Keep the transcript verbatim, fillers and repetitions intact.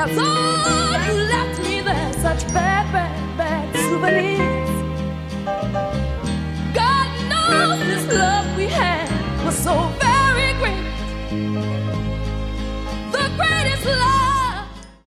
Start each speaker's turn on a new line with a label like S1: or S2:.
S1: That's all you left me there, such bad, bad, bad souvenirs. God knows this love we had was so very great, the greatest love